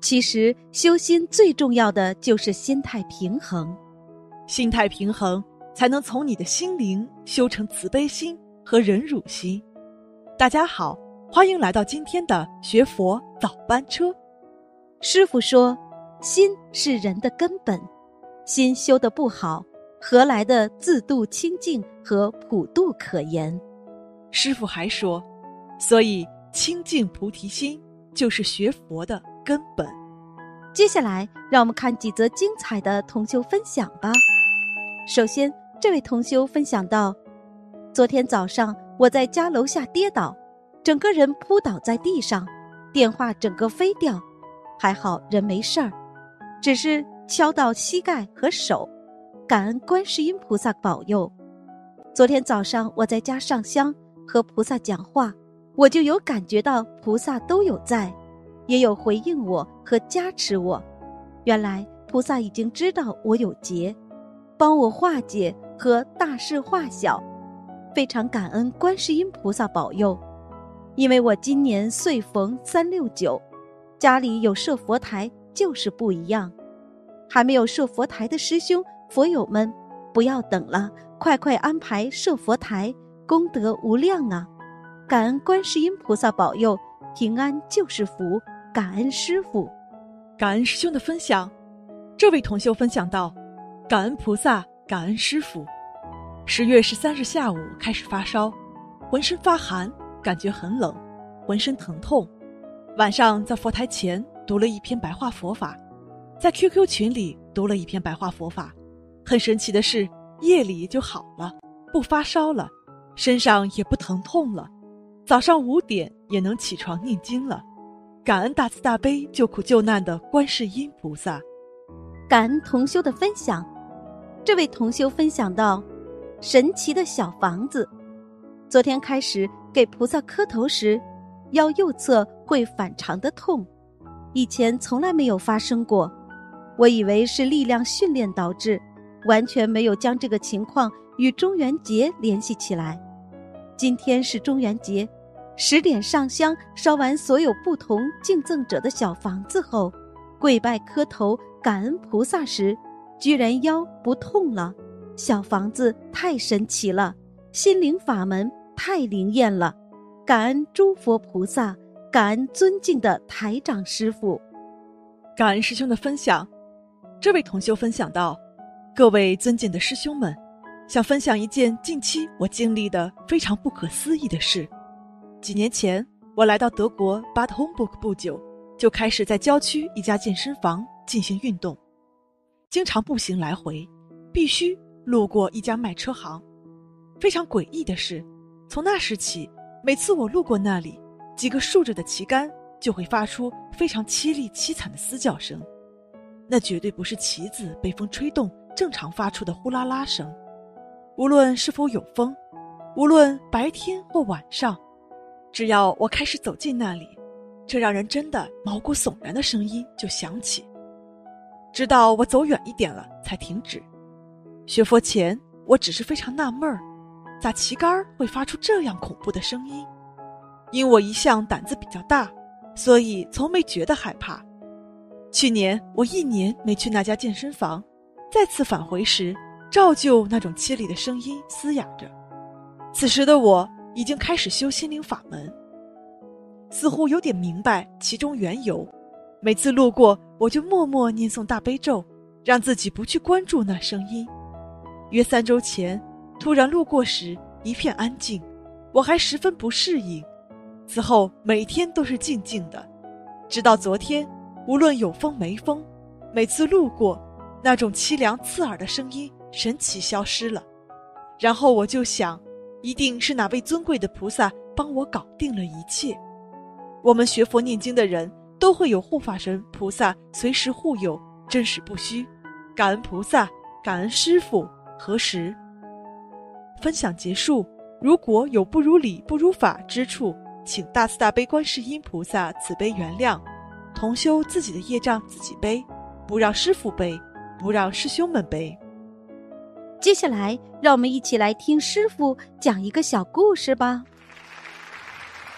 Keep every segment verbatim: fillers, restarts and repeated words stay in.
其实修心最重要的就是心态平衡， 心态平衡才能从你的心灵修成慈悲心和忍辱心。大家好，欢迎来到今天的学佛早班车。 师父说，心是人的根本，心修得不好，何来的自度清净和普度可言？ 师父还说，所以清净菩提心就是学佛的根本。 接下来让我们看几则精彩的同修分享吧。首先，这位同修分享到，昨天早上我在家楼下跌倒，整个人扑倒在地上，电话整个飞掉，还好人没事儿，只是敲到膝盖和手，感恩观世音菩萨保佑。昨天早上我在家上香和菩萨讲话，我就有感觉到菩萨都有在，也有回应我和加持我。原来菩萨已经知道我有劫，帮我化解和大事化小，非常感恩观世音菩萨保佑。因为我今年岁逢三六九，家里有设佛台就是不一样。还没有设佛台的师兄佛友们，不要等了，快快安排设佛台，功德无量啊！感恩观世音菩萨保佑，平安就是福，感恩师父。 感恩师兄的分享。这位同修分享到，感恩菩萨，感恩师父。十月十三日下午开始发烧，浑身发寒，感觉很冷，浑身疼痛。晚上在佛台前读了一篇白话佛法，在 Q Q 群里读了一篇白话佛法。很神奇的是，夜里就好了，不发烧了，身上也不疼痛了，早上五点也能起床念经了。感恩大慈大悲救苦救难的观世音菩萨。 感恩同修的分享。这位同修分享到，神奇的小房子。昨天开始给菩萨磕头时，腰右侧会反常的痛，以前从来没有发生过。我以为是力量训练导致，完全没有将这个情况与中元节联系起来。今天是中元节，十点上香，烧完所有不同敬赠者的小房子后，跪拜磕头感恩菩萨时，居然腰不痛了。小房子太神奇了，心灵法门太灵验了，感恩诸佛菩萨，感恩尊敬的台长师父。 感恩师兄的分享。这位同修分享到，各位尊敬的师兄们，想分享一件近期我经历的非常不可思议的事。几年前我来到德国 Bad Homburg 不久，就开始在郊区一家健身房进行运动，经常步行来回，必须路过一家卖车行。非常诡异的是，从那时起，每次我路过那里，几个竖着的旗杆就会发出非常凄厉凄惨的嘶叫声，那绝对不是旗子被风吹动正常发出的呼啦啦声。无论是否有风，无论白天或晚上，只要我开始走进那里，这让人真的毛骨悚然的声音就响起，直到我走远一点了才停止。学佛前我只是非常纳闷儿，咋旗杆会发出这样恐怖的声音？因我一向胆子比较大，所以从没觉得害怕。去年我一年没去那家健身房，再次返回时，照旧那种凄厉的声音嘶哑着。此时的我已经开始修心灵法门，似乎有点明白其中缘由。每次路过，我就默默念诵大悲咒，让自己不去关注那声音。约三周前，突然路过时一片安静，我还十分不适应。此后每天都是静静的，直到昨天，无论有风没风，每次路过，那种凄凉刺耳的声音神奇消失了。然后我就想，一定是哪位尊贵的菩萨帮我搞定了一切。我们学佛念经的人都会有护法神菩萨随时护佑，真实不虚。感恩菩萨，感恩师父，何时？分享结束。如果有不如理不如法之处，请大慈大悲观世音菩萨慈悲原谅。同修自己的业障自己背，不让师父背，不让师兄们背。 接下来让我们一起来听师父讲一个小故事吧。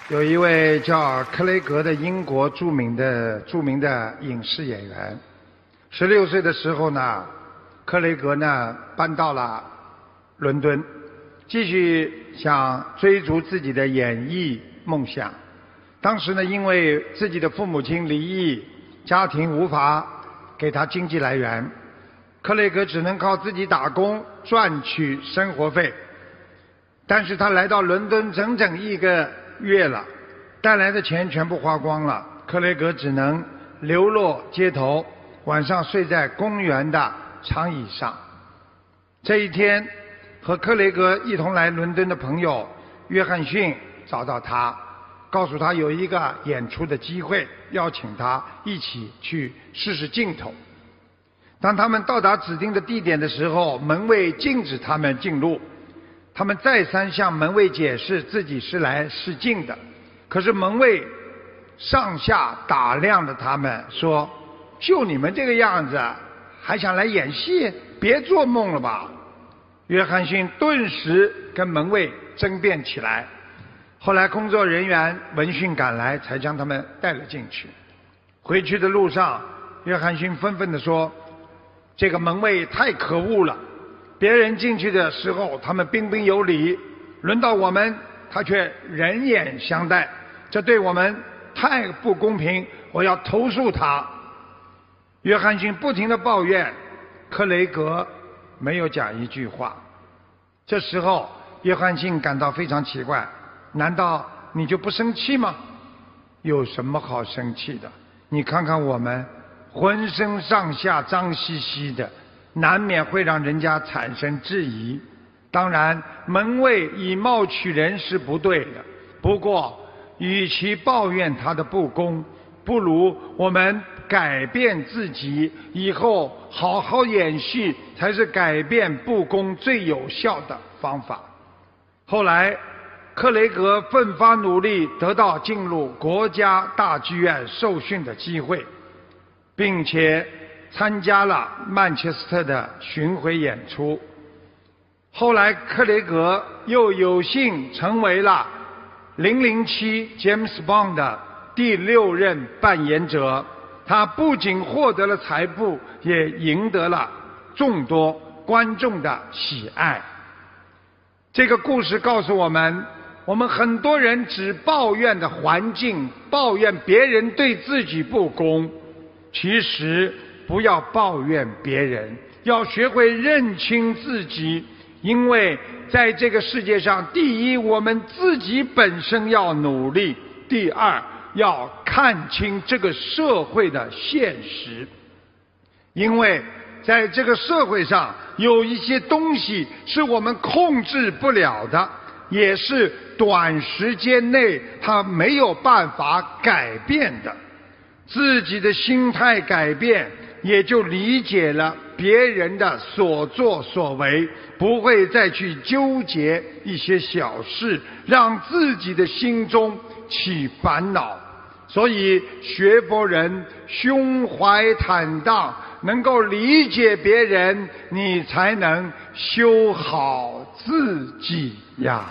有一位叫克雷格的英国著名的著名的影视演员，十六岁的时候呢，克雷格呢搬到了伦敦，继续想追逐自己的演艺梦想。当时呢，因为自己的父母亲离异，家庭无法给他经济来源，克雷格只能靠自己打工赚取生活费。但是他来到伦敦整整一个月了，带来的钱全部花光了，克雷格只能流落街头，晚上睡在公园的长椅上。这一天，和克雷格一同来伦敦的朋友约翰逊找到他，告诉他有一个演出的机会，邀请他一起去试试镜头。当他们到达指定的地点的时候，门卫禁止他们进入。他们再三向门卫解释自己是来试镜的，可是门卫上下打量着他们，说：就你们这个样子还想来演戏？别做梦了吧！约翰逊顿时跟门卫争辩起来，后来工作人员闻讯赶来，才将他们带了进去。回去的路上，约翰逊愤愤地说：这个门卫太可恶了，别人进去的时候他们彬彬有礼，轮到我们他却人眼相待，这对我们太不公平，我要投诉他。约翰逊不停地抱怨，克雷格没有讲一句话。这时候约翰逊感到非常奇怪，难道你就不生气吗？有什么好生气的？你看看我们浑身上下脏兮兮的，难免会让人家产生质疑。当然门卫以貌取人是不对的，不过与其抱怨他的不公，不如我们改变自己，以后好好演戏才是改变不公最有效的方法。后来克雷格奋发努力，得到进入国家大剧院受训的机会，并且参加了曼彻斯特的巡回演出。后来克雷格又有幸成为了零零七 James Bond 的第六任扮演者，他不仅获得了财富，也赢得了众多观众的喜爱。这个故事告诉我们，我们很多人只抱怨的环境，抱怨别人对自己不公，其实不要抱怨别人，要学会认清自己。因为在这个世界上，第一，我们自己本身要努力；第二，要看清这个社会的现实。因为在这个社会上，有一些东西是我们控制不了的，也是短时间内它没有办法改变的。自己的心态改变，也就理解了别人的所作所为，不会再去纠结一些小事，让自己的心中起烦恼。所以学佛人胸怀坦荡，能够理解别人，你才能修好自己呀。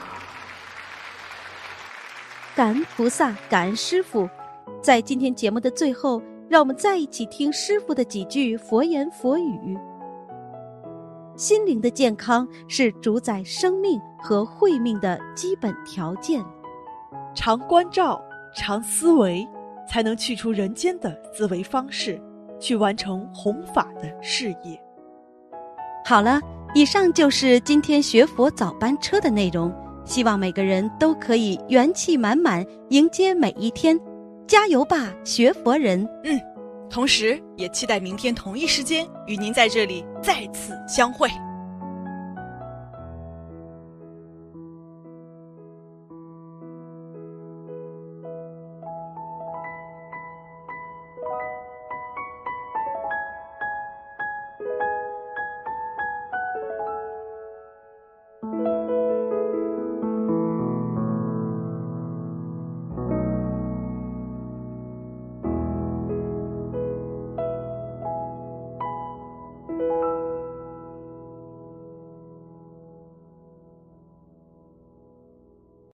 感恩菩萨，感恩师父。在今天节目的最后，让我们再一起听师父的几句佛言佛语。心灵的健康是主宰生命和慧命的基本条件。 常关照，常思维，才能去除人间的思维方式，去完成弘法的事业。 好了，以上就是今天学佛早班车的内容，希望每个人都可以元气满满迎接每一天。加油吧，学佛人！ 嗯，同时也期待明天同一时间与您在这里再次相会。